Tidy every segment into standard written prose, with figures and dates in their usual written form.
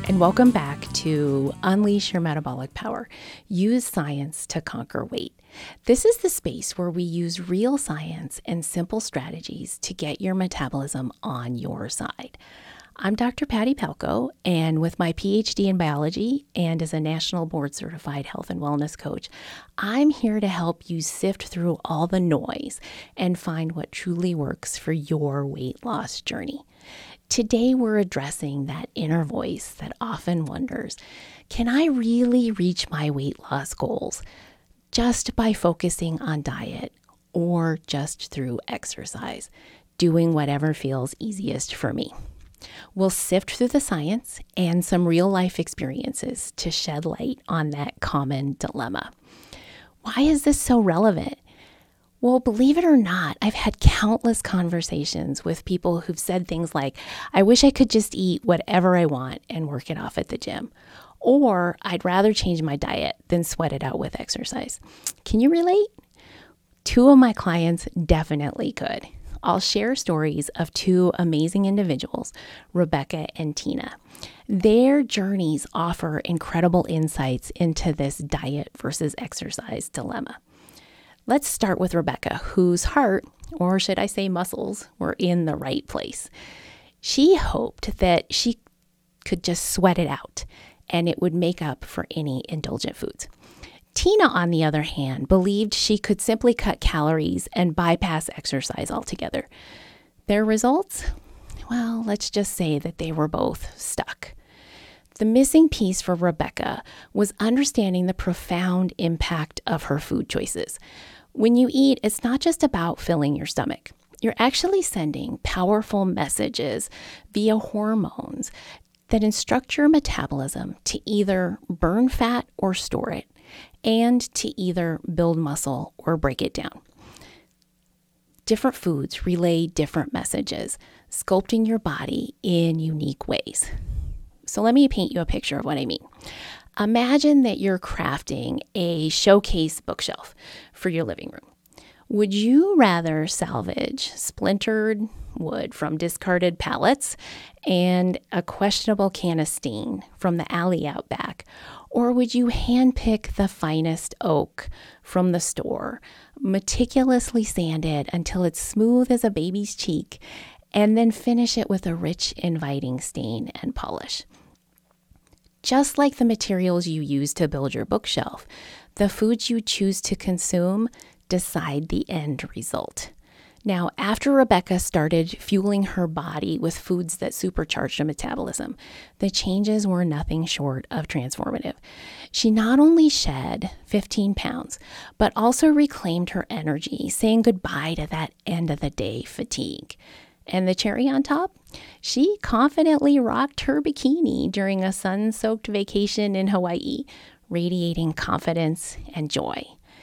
and welcome back to Unleash Your Metabolic Power. Use science to conquer weight. This is the space where we use real science and simple strategies to get your metabolism on your side. I'm Dr. Patty Palko, and with my PhD in biology and as a national board certified health and wellness coach, I'm here to help you sift through all the noise and find what truly works for your weight loss journey. Today, we're addressing that inner voice that often wonders, can I really reach my weight loss goals just by focusing on diet or just through exercise, doing whatever feels easiest for me? We'll sift through the science and some real life experiences to shed light on that common dilemma. Why is this so relevant? Well, believe it or not, I've had countless conversations with people who've said things like, I wish I could just eat whatever I want and work it off at the gym. Or I'd rather change my diet than sweat it out with exercise. Can you relate? Two of my clients definitely could. I'll share stories of two amazing individuals, Rebecca and Tina. Their journeys offer incredible insights into this diet versus exercise dilemma. Let's start with Rebecca, whose heart, or should I say muscles, were in the right place. She hoped that she could just sweat it out and it would make up for any indulgent foods. Tina, on the other hand, believed she could simply cut calories and bypass exercise altogether. Their results? Well, let's just say that they were both stuck. The missing piece for Rebecca was understanding the profound impact of her food choices. When you eat, it's not just about filling your stomach. You're actually sending powerful messages via hormones that instruct your metabolism to either burn fat or store it, and to either build muscle or break it down. Different foods relay different messages, sculpting your body in unique ways. So let me paint you a picture of what I mean. Imagine that you're crafting a showcase bookshelf for your living room. Would you rather salvage splintered wood from discarded pallets and a questionable can of stain from the alley out back? Or would you handpick the finest oak from the store, meticulously sand it until it's smooth as a baby's cheek, and then finish it with a rich, inviting stain and polish? Just like the materials you use to build your bookshelf, the foods you choose to consume decide the end result. Now, after Rebecca started fueling her body with foods that supercharged her metabolism, the changes were nothing short of transformative. She not only shed 15 pounds, but also reclaimed her energy, saying goodbye to that end of the day fatigue. And the cherry on top? She confidently rocked her bikini during a sun-soaked vacation in Hawaii, radiating confidence and joy.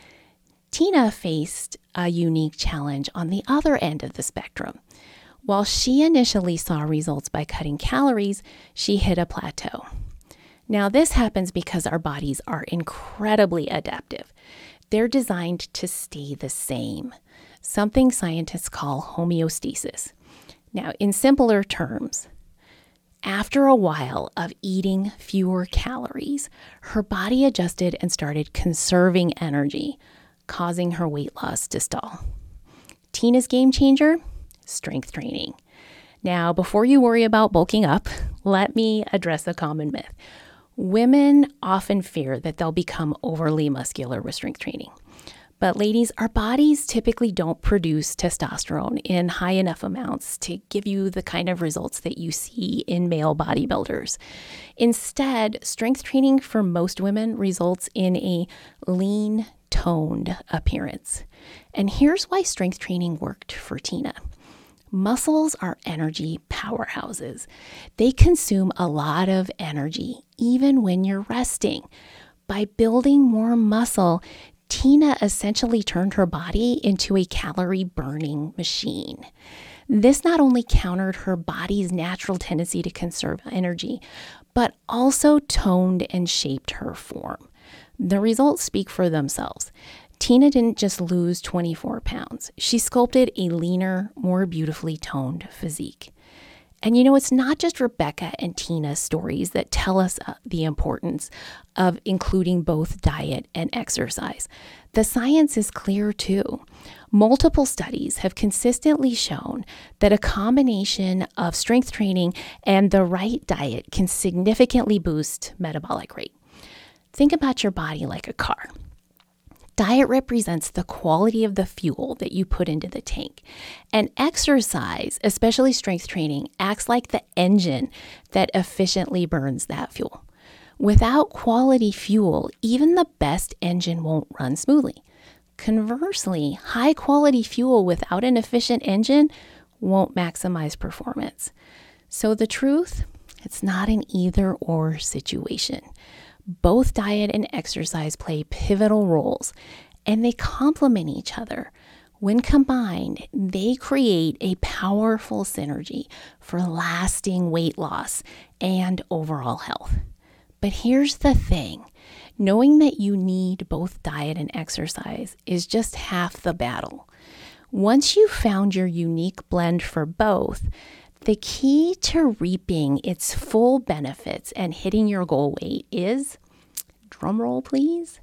Tina faced a unique challenge on the other end of the spectrum. While she initially saw results by cutting calories, she hit a plateau. Now, this happens because our bodies are incredibly adaptive. They're designed to stay the same, something scientists call homeostasis. Now, in simpler terms, after a while of eating fewer calories, her body adjusted and started conserving energy, causing her weight loss to stall. Tina's game changer? Strength training. Now, before you worry about bulking up, let me address a common myth. Women often fear that they'll become overly muscular with strength training. But ladies, our bodies typically don't produce testosterone in high enough amounts to give you the kind of results that you see in male bodybuilders. Instead, strength training for most women results in a lean, toned appearance. And here's why strength training worked for Tina. Muscles are energy powerhouses. They consume a lot of energy, even when you're resting. By building more muscle, Tina essentially turned her body into a calorie-burning machine. This not only countered her body's natural tendency to conserve energy, but also toned and shaped her form. The results speak for themselves. Tina didn't just lose 24 pounds. She sculpted a leaner, more beautifully toned physique. And it's not just Rebecca and Tina's stories that tell us the importance of including both diet and exercise. The science is clear too. Multiple studies have consistently shown that a combination of strength training and the right diet can significantly boost metabolic rate. Think about your body like a car. Diet represents the quality of the fuel that you put into the tank. And exercise, especially strength training, acts like the engine that efficiently burns that fuel. Without quality fuel, even the best engine won't run smoothly. Conversely, high quality fuel without an efficient engine won't maximize performance. So the truth, it's not an either or situation. Both diet and exercise play pivotal roles, and they complement each other. When combined, they create a powerful synergy for lasting weight loss and overall health. But here's the thing. Knowing that you need both diet and exercise is just half the battle. Once you've found your unique blend for both, the key to reaping its full benefits and hitting your goal weight is, drumroll please,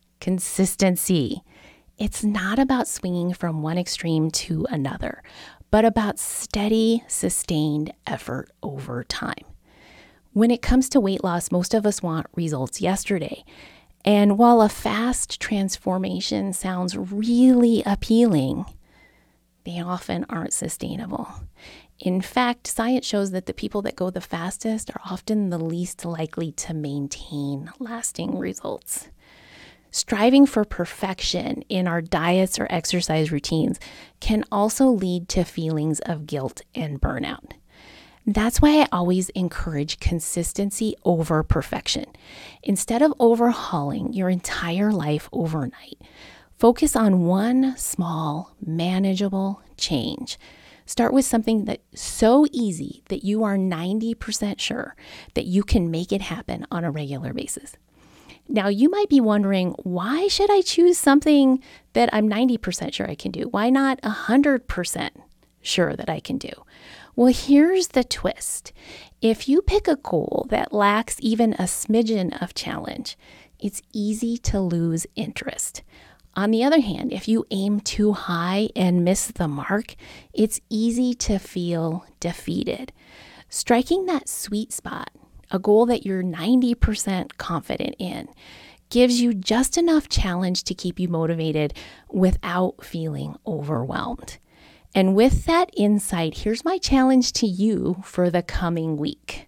consistency. It's not about swinging from one extreme to another, but about steady, sustained effort over time. When it comes to weight loss, most of us want results yesterday. And while a fast transformation sounds really appealing, they often aren't sustainable. In fact, science shows that the people that go the fastest are often the least likely to maintain lasting results. Striving for perfection in our diets or exercise routines can also lead to feelings of guilt and burnout. That's why I always encourage consistency over perfection. Instead of overhauling your entire life overnight, focus on one small, manageable change. Start with something that's so easy that you are 90% sure that you can make it happen on a regular basis. Now, you might be wondering, why should I choose something that I'm 90% sure I can do? Why not 100% sure that I can do? Well, here's the twist. If you pick a goal that lacks even a smidgen of challenge, it's easy to lose interest. On the other hand, if you aim too high and miss the mark, it's easy to feel defeated. Striking that sweet spot, a goal that you're 90% confident in, gives you just enough challenge to keep you motivated without feeling overwhelmed. And with that insight, here's my challenge to you for the coming week.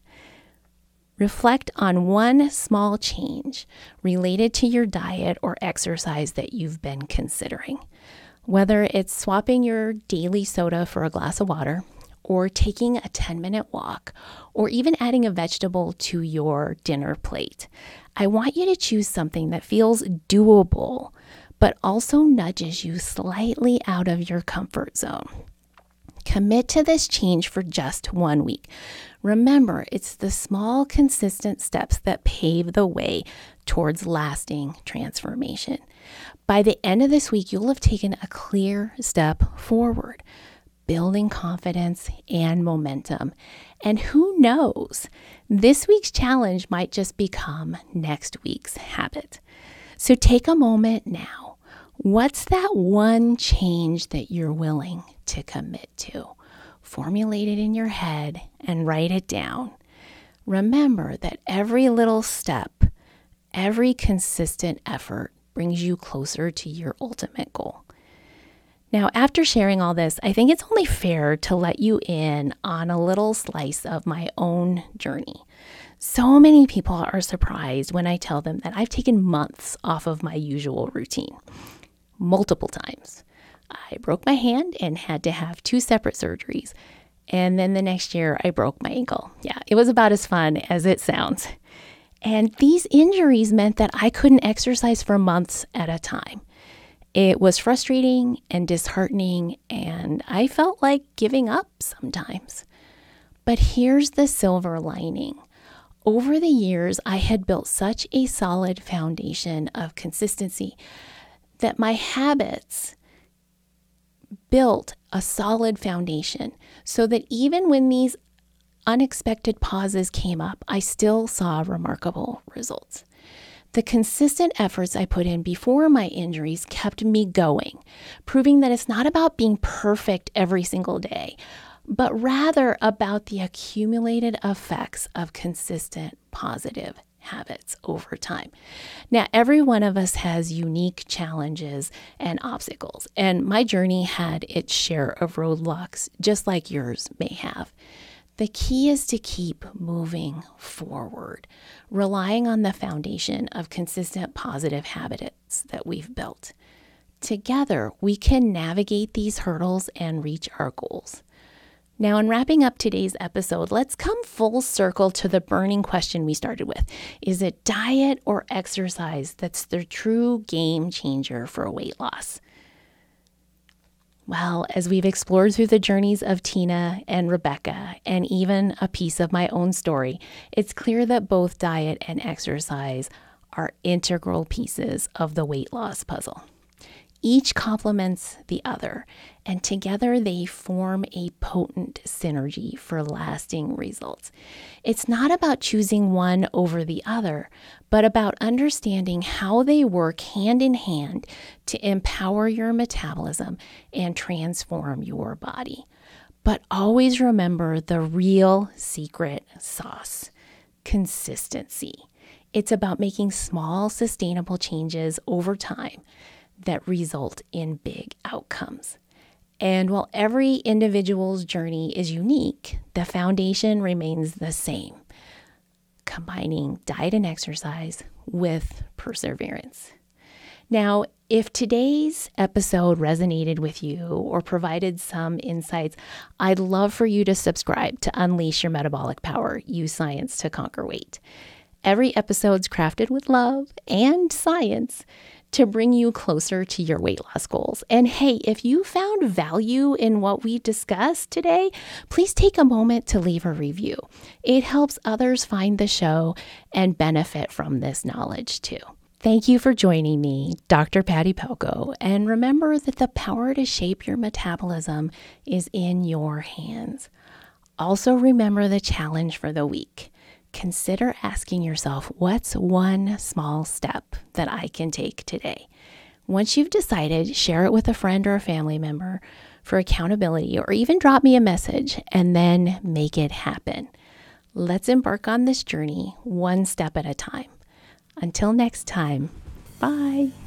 Reflect on one small change related to your diet or exercise that you've been considering. Whether it's swapping your daily soda for a glass of water, or taking a 10-minute walk, or even adding a vegetable to your dinner plate. I want you to choose something that feels doable, but also nudges you slightly out of your comfort zone. Commit to this change for just 1 week. Remember, it's the small, consistent steps that pave the way towards lasting transformation. By the end of this week, you'll have taken a clear step forward, building confidence and momentum. And who knows, this week's challenge might just become next week's habit. So take a moment now. What's that one change that you're willing to commit to? Formulate it in your head and write it down. Remember that every little step, every consistent effort brings you closer to your ultimate goal. Now, after sharing all this, I think it's only fair to let you in on a little slice of my own journey. So many people are surprised when I tell them that I've taken months off of my usual routine, multiple times. I broke my hand and had to have 2 separate surgeries. And then the next year, I broke my ankle. Yeah, it was about as fun as it sounds. And these injuries meant that I couldn't exercise for months at a time. It was frustrating and disheartening, and I felt like giving up sometimes. But here's the silver lining. Over the years, I had built such a solid foundation of consistency that my habits built a solid foundation so that even when these unexpected pauses came up, I still saw remarkable results. The consistent efforts I put in before my injuries kept me going, proving that it's not about being perfect every single day, but rather about the accumulated effects of consistent positive habits over time. Now, every one of us has unique challenges and obstacles, and my journey had its share of roadblocks, just like yours may have. The key is to keep moving forward, relying on the foundation of consistent positive habits that we've built. Together, we can navigate these hurdles and reach our goals. Now, in wrapping up today's episode, let's come full circle to the burning question we started with. Is it diet or exercise that's the true game changer for weight loss? Well, as we've explored through the journeys of Tina and Rebecca, and even a piece of my own story, it's clear that both diet and exercise are integral pieces of the weight loss puzzle. Each complements the other, and together they form a potent synergy for lasting results. It's not about choosing one over the other, but about understanding how they work hand in hand to empower your metabolism and transform your body. But always remember the real secret sauce: consistency. It's about making small, sustainable changes over time that result in big outcomes. And while every individual's journey is unique, the foundation remains the same: combining diet and exercise with perseverance. Now, if today's episode resonated with you or provided some insights, I'd love for you to subscribe to Unleash Your Metabolic Power, Use Science to Conquer Weight. Every episode's crafted with love and science to bring you closer to your weight loss goals. And hey, if you found value in what we discussed today, please take a moment to leave a review. It helps others find the show and benefit from this knowledge too. Thank you for joining me, Dr. Patty Pelko, and remember that the power to shape your metabolism is in your hands. Also remember the challenge for the week. Consider asking yourself, what's one small step that I can take today? Once you've decided, share it with a friend or a family member for accountability, or even drop me a message and then make it happen. Let's embark on this journey one step at a time. Until next time, bye.